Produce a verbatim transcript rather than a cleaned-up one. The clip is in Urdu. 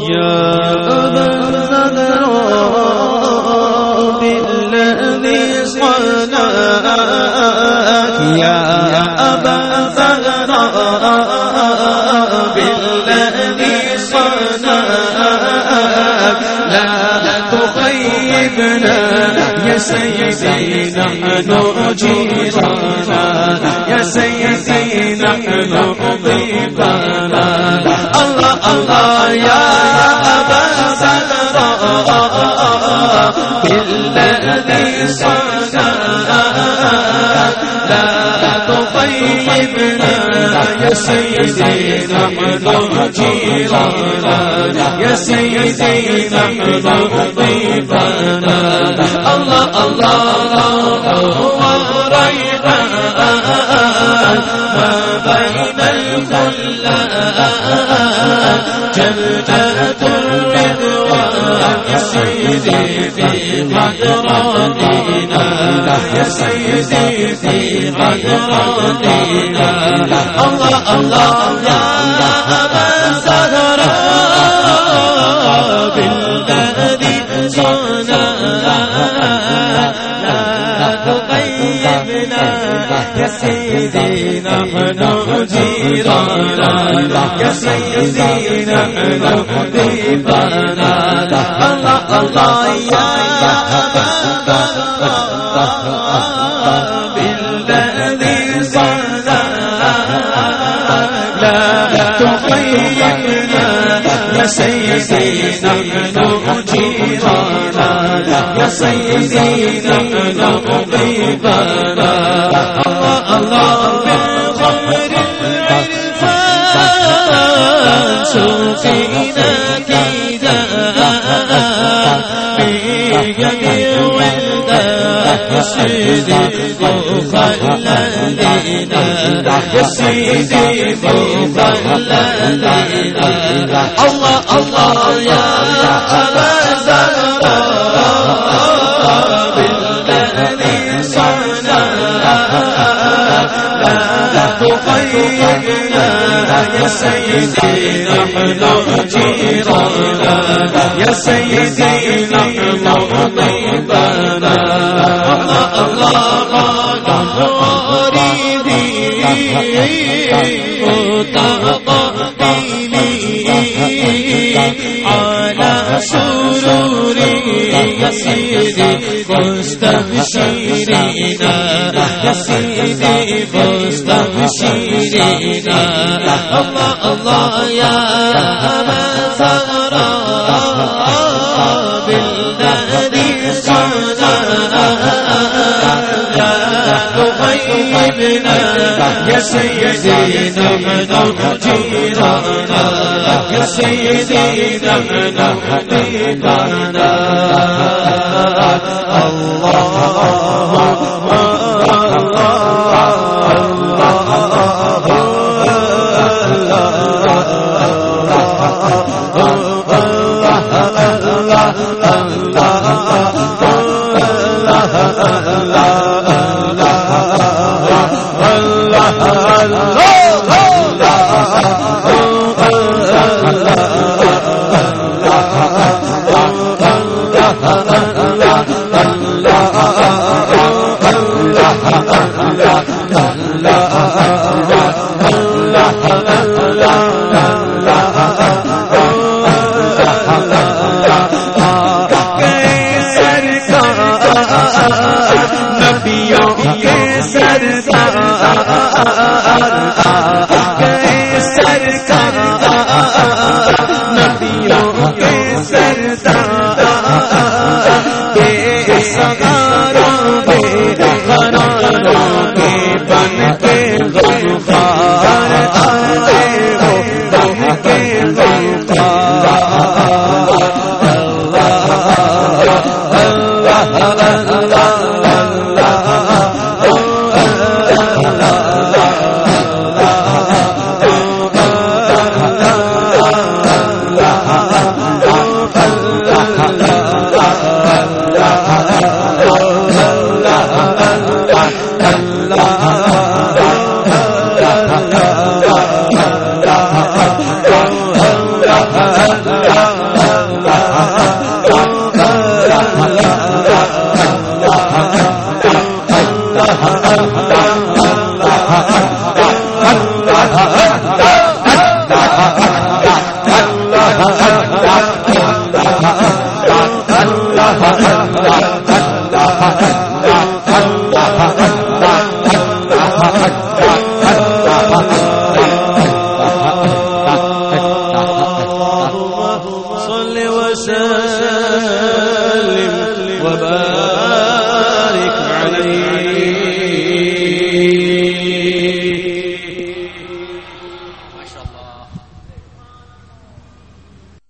يا أبا الزهراء بالذي صنعك يا أبا الزهراء بالذي صنعك لا تخيبنا يا سيدي نحن جيرانا يا سيدي نحن ضيفانا الله الله يا أبا الزهراء بالذي صنعك لا تخيبنا يا سيدي نحن جيرانا يا سيدي نحن ضيفانا الله الله وريحان ما بين الخلان جنة الرضوان يا سيدي في حضرتنا يا سيدي في حضرتنا الله الله يا أبا الزهراء بالذي صنعك لا تغيبنا يا سيدي نحن جيرانا يا سيدي نحن ضيفانا الله الله يا أبا الزهراء بالذي صنعك لا تغيبنا يا سيدي نحن جيرانا يا سيدي نحن ضيفانا الله الله بالخمر العرفان سقينا كيدا بيد الولدان يا سيدي خلدنا يا سيدي خلدنا الله الله يا أبا الزهراء بالذي صنعك لا تخيبنا يا سيدي نحن جيرانا يا سيدي نحن ضيفانا الله الله غريبي على سروري يا سيدي مستبشرين يا سيدي مستبشرين الله الله يا أبا الزهراء بالذي صنعك لا تغيبنا يا سيدي نحن جيرانا يا سيدي نحن ضيفانا Allah وبارك